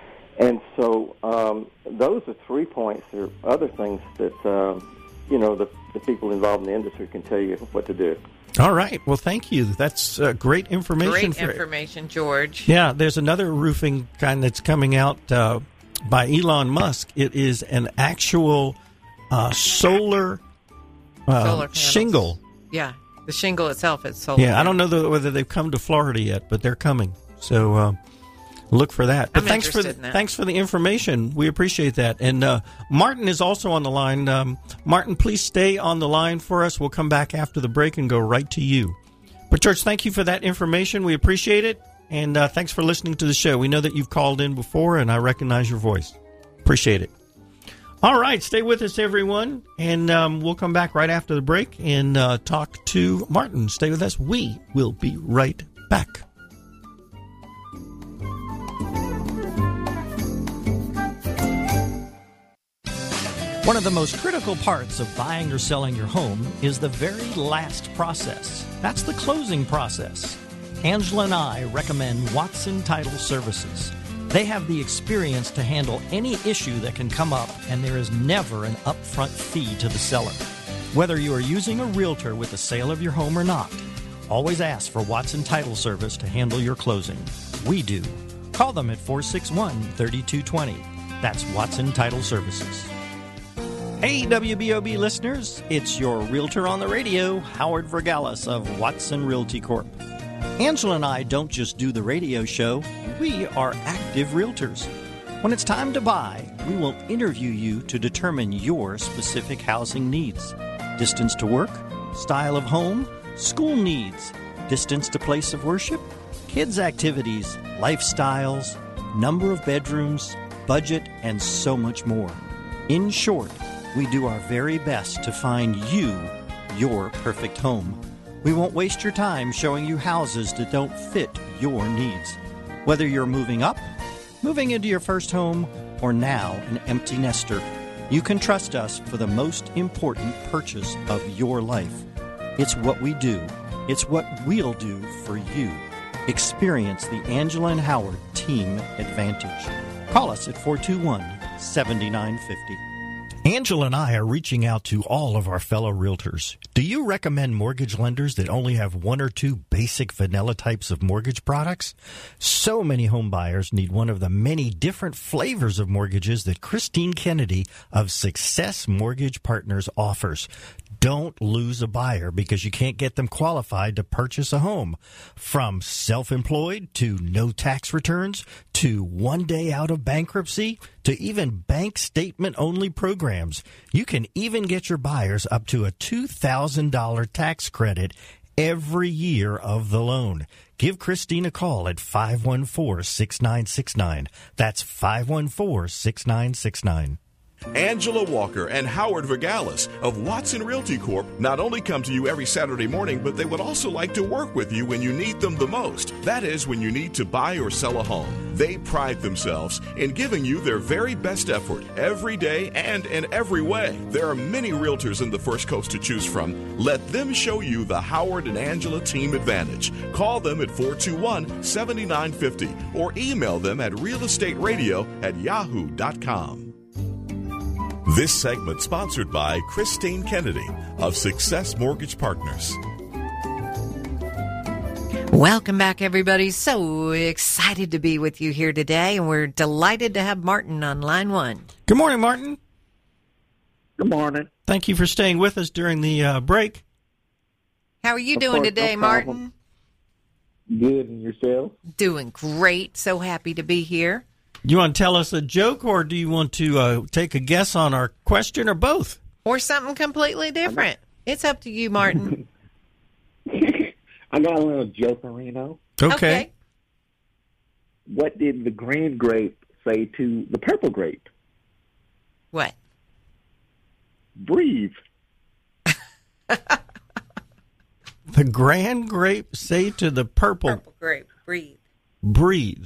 And so um, those are three points. There are other things that um, you know the, the people involved in the industry can tell you what to do. All right. Well, thank you. That's uh, great information. Great for information, George. Yeah, there's another roofing kind that's coming out uh, by Elon Musk. It is an actual uh, solar, uh, Solar panels. shingle. Yeah, the shingle itself is solar. Yeah, I don't know the, whether they've come to Florida yet, but they're coming. So uh, look for that. But I'm thanks for the, interested in that. thanks for the information. We appreciate that. And uh, Martin is also on the line. Um, Martin, please stay on the line for us. We'll come back after the break and go right to you. But, George, thank you for that information. We appreciate it. And uh, thanks for listening to the show. We know that you've called in before, and I recognize your voice. Appreciate it. All right, stay with us, everyone, and um, we'll come back right after the break and uh, talk to Martin. Stay with us. We will be right back. One of the most critical parts of buying or selling your home is the very last process. That's the closing process. Angela and I recommend Watson Title Services. They have the experience to handle any issue that can come up, and there is never an upfront fee to the seller. Whether you are using a realtor with the sale of your home or not, always ask for Watson Title Service to handle your closing. We do. Call them at four six one, three two two zero. That's Watson Title Services. Hey, W B O B listeners, it's your realtor on the radio, Howard Vergalis of Watson Realty Corp. Angela and I don't just do the radio show, we are active realtors. When it's time to buy, we will interview you to determine your specific housing needs. Distance to work, style of home, school needs, distance to place of worship, kids' activities, lifestyles, number of bedrooms, budget, and so much more. In short, we do our very best to find you your perfect home. We won't waste your time showing you houses that don't fit your needs. Whether you're moving up, moving into your first home, or now an empty nester, you can trust us for the most important purchase of your life. It's what we do. It's what we'll do for you. Experience the Angela and Howard Team Advantage. Call us at four two one, seven nine five zero. Angela and I are reaching out to all of our fellow realtors. Do you recommend mortgage lenders that only have one or two basic vanilla types of mortgage products? So many home buyers need one of the many different flavors of mortgages that Christine Kennedy of Success Mortgage Partners offers. Don't lose a buyer because you can't get them qualified to purchase a home. From self-employed to no tax returns to one day out of bankruptcy to even bank statement-only programs, you can even get your buyers up to a two thousand dollars tax credit every year of the loan. Give Christine a call at five one four, six nine six nine. That's five one four, six nine six nine. Angela Walker and Howard Vergalis of Watson Realty Corp not only come to you every Saturday morning, but they would also like to work with you when you need them the most. That is, when you need to buy or sell a home. They pride themselves in giving you their very best effort every day and in every way. There are many realtors in the First Coast to choose from. Let them show you the Howard and Angela Team Advantage. Call them at four two one, seven nine five zero or email them at realestateradio at yahoo dot com. This segment sponsored by Christine Kennedy of Success Mortgage Partners. Welcome back, everybody. So excited to be with you here today, and we're delighted to have Martin on line one. Good morning, Martin. Good morning. Thank you for staying with us during the uh, break. How are you Of doing course, today, no Martin? Good, and yourself? Doing great. So happy to be here. You want to tell us a joke, or do you want to uh, take a guess on our question, or both? Or something completely different. It's up to you, Martin. I got a little jokerino. Okay. Okay. What did the green grape say to the purple grape? What? Breathe. The grand grape say to the purple, Purple grape. Breathe. breathe.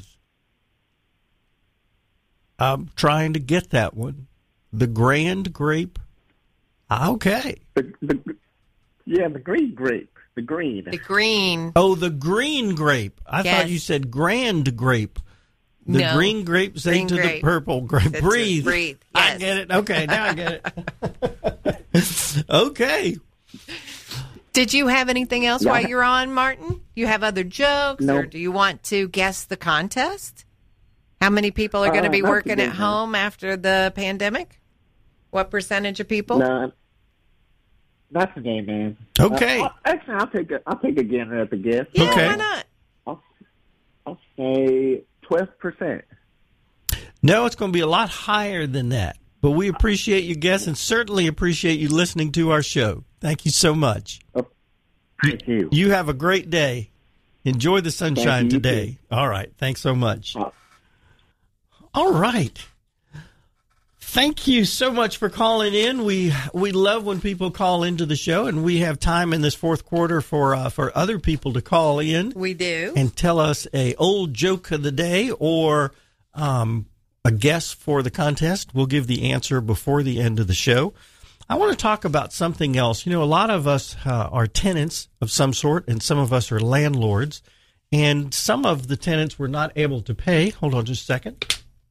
I'm trying to get that one. The grand grape. Okay. The, the, yeah, the green grape. The green. The green. Oh, the green grape. I Yes. thought you said grand grape. The No. green grape say Green to grape. the purple grape. That's it. Breathe. Breathe. I Yes. get it. Okay, now I get it. Okay. Did you have anything else Yeah. while you're on, Martin? You have other jokes, No. or do you want to guess the contest? How many people are going to Uh, be not working today, at no. home after the pandemic? What percentage of people? No, not today, man. Okay. Uh, I'll- actually, I'll take a, I'll take a gander at the guess. Yeah, Okay. why not? I'll, I'll say twelve percent. No, it's going to be a lot higher than that. But we appreciate your guess and certainly appreciate you listening to our show. Thank you so much. Oh, thank you. You have a great day. Enjoy the sunshine Thank you, you today. too. All right. Thanks so much. Uh, All right. Thank you so much for calling in. We we love when people call into the show, and we have time in this fourth quarter for uh, for other people to call in. We do. And tell us a old joke of the day or um, a guess for the contest. We'll give the answer before the end of the show. I want to talk about something else. You know, a lot of us uh, are tenants of some sort, and some of us are landlords. And some of the tenants were not able to pay. Hold on just a second.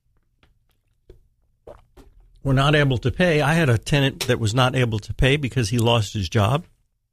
Were not able to pay. I had a tenant that was not able to pay because he lost his job.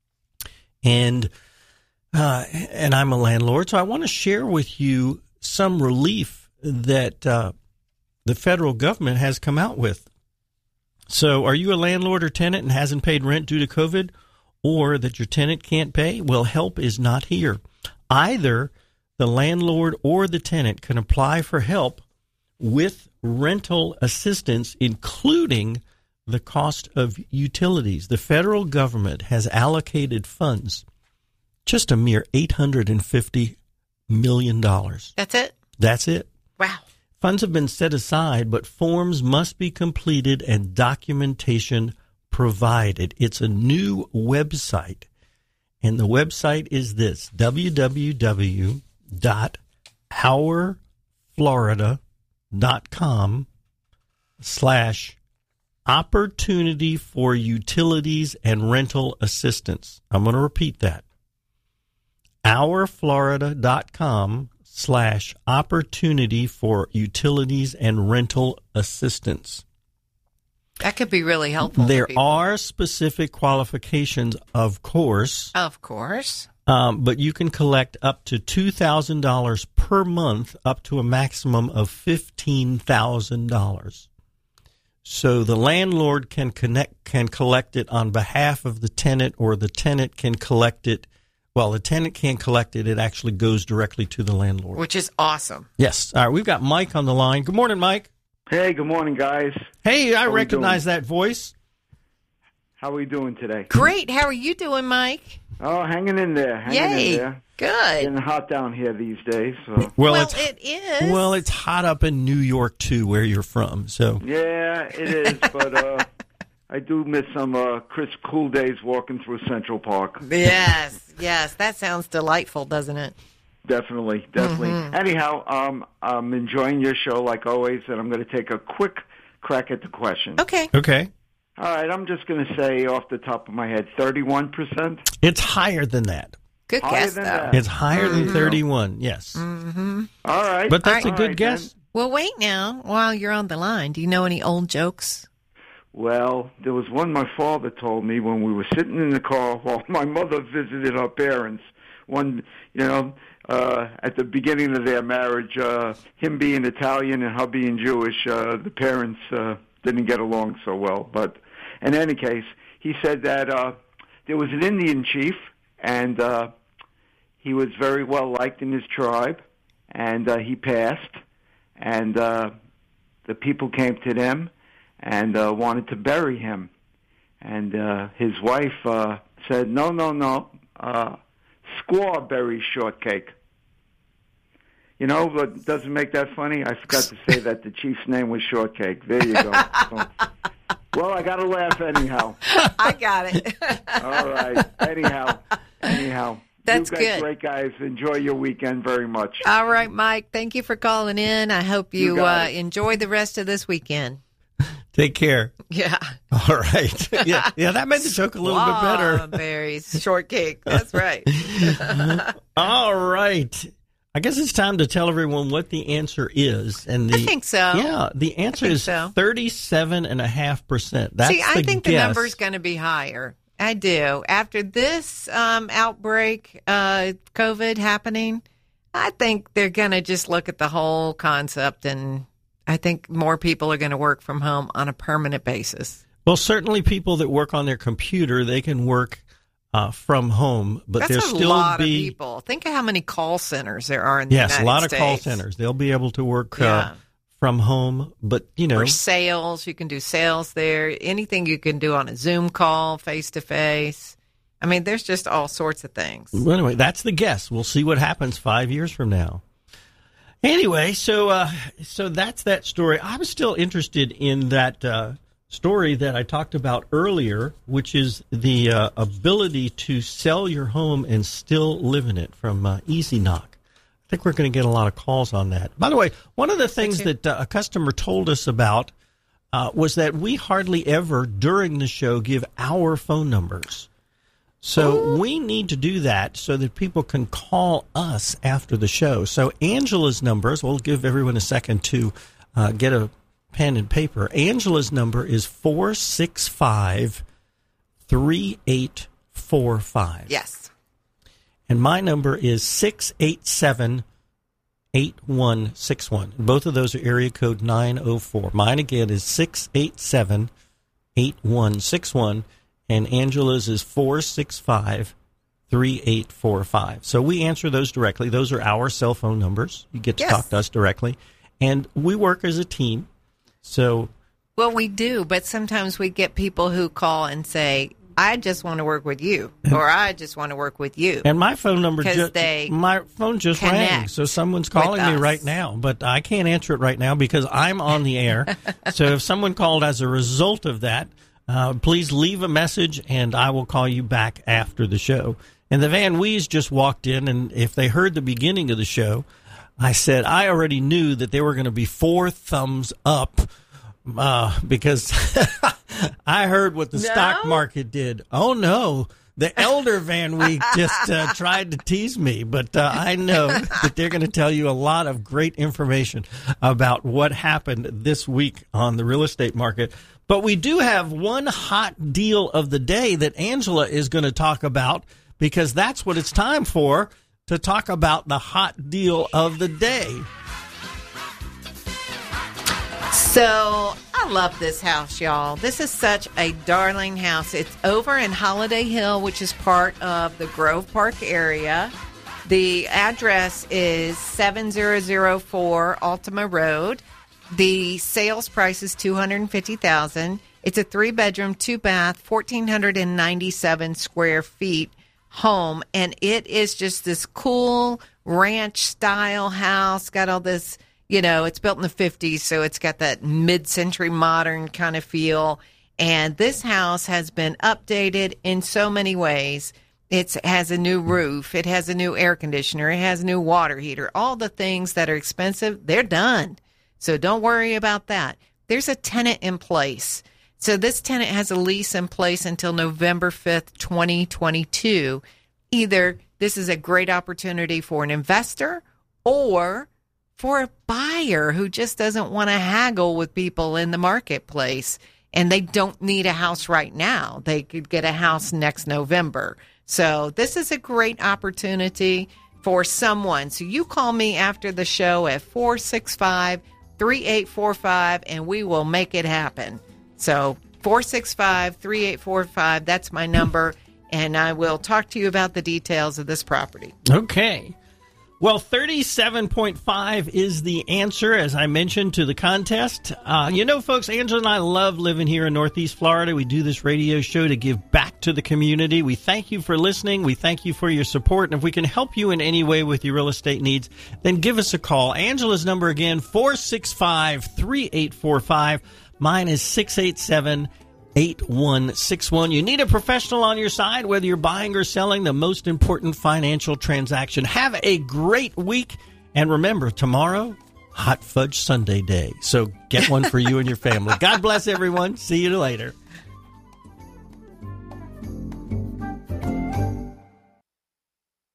And uh, and I'm a landlord, so I want to share with you some relief that uh, the federal government has come out with. So are you a landlord or tenant and hasn't paid rent due to COVID, or that your tenant can't pay? Well, help is not here. Either the landlord or the tenant can apply for help with rental assistance, including the cost of utilities. The federal government has allocated funds, just a mere eight hundred fifty million dollars. That's it? That's it. Wow. Funds have been set aside, but forms must be completed and documentation provided. It's a new website, and the website is this, w w w dot our florida dot com slash opportunity for utilities and rental assistance. I'm going to repeat that. our florida dot com slash opportunity for utilities and rental assistance. That could be really helpful. There for people. are specific qualifications, of course. Of course. Um, but you can collect up to two thousand dollars per month, up to a maximum of fifteen thousand dollars. So the landlord can connect, can collect it on behalf of the tenant, or the tenant can collect it. Well, the tenant can't collect it. It actually goes directly to the landlord. Which is awesome. Yes. All right. We've got Mike on the line. Good morning, Mike. Hey, good morning, guys. Hey, I How recognize that voice. How are we doing today? Great. How are you doing, Mike? Oh, hanging in there. Hanging Yay. in there. Good. Getting hot down here these days. So. Well, well it's, it is. Well, it's hot up in New York, too, where you're from. So Yeah, it is, but uh, I do miss some uh, crisp, cool days walking through Central Park. Yes, yes. That sounds delightful, doesn't it? Definitely, definitely. Mm-hmm. Anyhow, um, I'm enjoying your show like always, and I'm going to take a quick crack at the question. Okay. Okay. All right, I'm just going to say off the top of my head, thirty-one percent. It's higher than that. Good Higher guess, than though. that. It's higher Mm-hmm. than thirty-one, yes. Mm-hmm. All right. But that's All a good right, guess. then. Well, wait now. While you're on the line, do you know any old jokes? Well, there was one my father told me when we were sitting in the car while my mother visited her parents. One, you know, uh, at the beginning of their marriage, uh, him being Italian and her being Jewish, uh, the parents uh, didn't get along so well. But in any case, he said that uh, there was an Indian chief, and uh, he was very well liked in his tribe, and uh, he passed, and uh, the people came to them and uh, wanted to bury him. And uh, his wife uh, said, no, no, no, uh, squaw buries shortcake. You know, but doesn't make that funny? I forgot to say that the chief's name was Shortcake. There you go. So, well, I got to laugh anyhow. I got it. All right. Anyhow, anyhow. That's you guys, good. Great guys. Enjoy your weekend very much. All right, Mike. Thank you for calling in. I hope you, You got uh, it. enjoy the rest of this weekend. Take care. Yeah. All right. Yeah, yeah, that made the joke a little bit better. Berries, shortcake. That's right. All right. I guess it's time to tell everyone what the answer is. And the, I think so. Yeah, the answer think is so. thirty-seven point five percent. That's See, I the think guess. the number's going to be higher. I do. After this um, outbreak, uh, COVID happening, I think they're going to just look at the whole concept, and I think more people are going to work from home on a permanent basis. Well, certainly people that work on their computer, they can work uh, from home, but That's there'll a still lot be of people. Think of how many call centers there are in the yes, United a lot States. of call centers. They'll be able to work Yeah. uh, from home, but you know, Or sales, you can do sales there. Anything you can do on a Zoom call, face to face. I mean, there's just all sorts of things. well, anyway, that's the guess. We'll see what happens five years from now. Anyway, so uh, so that's that story. I was still interested in that uh, story that I talked about earlier, which is the uh, ability to sell your home and still live in it from uh, Easy Knock. I think we're going to get a lot of calls on that. By the way, one of the things that uh, a customer told us about uh, was that we hardly ever during the show give our phone numbers. So Ooh. we need to do that so that people can call us after the show. So Angela's numbers, we'll give everyone a second to uh, get a pen and paper. Angela's number is four six five, three eight four five. Yes. And my number is six eight seven, eight one six one. Both of those are area code nine oh four. Mine again is six eight seven, eight one six one. And Angela's is four six five, three eight four five. So we answer those directly. Those are our cell phone numbers. You get to Yes. talk to us directly. And we work as a team. So, Well, we do, but sometimes we get people who call and say, I just want to work with you, or I just want to work with you. and my phone number Because just they my phone just rang. connect So someone's with calling me us. right now, but I can't answer it right now because I'm on the air. So if someone called as a result of that, Uh, please leave a message, and I will call you back after the show. And the Van Wees just walked in, and if they heard the beginning of the show, I said I already knew that they were going to be four thumbs up uh, because I heard what the No? stock market did. Oh, no. The elder Van Week just uh, tried to tease me, but uh, I know that they're going to tell you a lot of great information about what happened this week on the real estate market. But we do have one hot deal of the day that Angela is going to talk about because that's what it's time for, to talk about the hot deal of the day. So I love this house, y'all. This is such a darling house. It's over in Holiday Hill, which is part of the Grove Park area. The address is seven thousand four Altima Road. The sales price is two hundred fifty thousand dollars. It's a three-bedroom, two-bath, one thousand four hundred ninety-seven square feet home, and it is just this cool ranch-style house. Got all this, you know, it's built in the fifties, so it's got that mid-century modern kind of feel. And this house has been updated in so many ways. It has a new roof. It has a new air conditioner. It has a new water heater. All the things that are expensive, they're done. So don't worry about that. There's a tenant in place. So this tenant has a lease in place until November fifth, twenty twenty-two. Either this is a great opportunity for an investor or for a buyer who just doesn't want to haggle with people in the marketplace, and they don't need a house right now. They could get a house next November. So this is a great opportunity for someone. So you call me after the show at four six five, three eight four five, and we will make it happen. So four six five, three eight four five, that's my number, and I will talk to you about the details of this property. Okay. Well, thirty-seven point five is the answer, as I mentioned, to the contest. Uh, you know, folks, Angela and I love living here in Northeast Florida. We do this radio show to give back to the community. We thank you for listening. We thank you for your support. And if we can help you in any way with your real estate needs, then give us a call. Angela's number again, four six five, three eight four five. Mine is six eight seven, eight one six one. You need a professional on your side, whether you're buying or selling the most important financial transaction. Have a great week. And remember, tomorrow, Hot Fudge Sundae Day. So get one for you and your family. God bless everyone. See you later.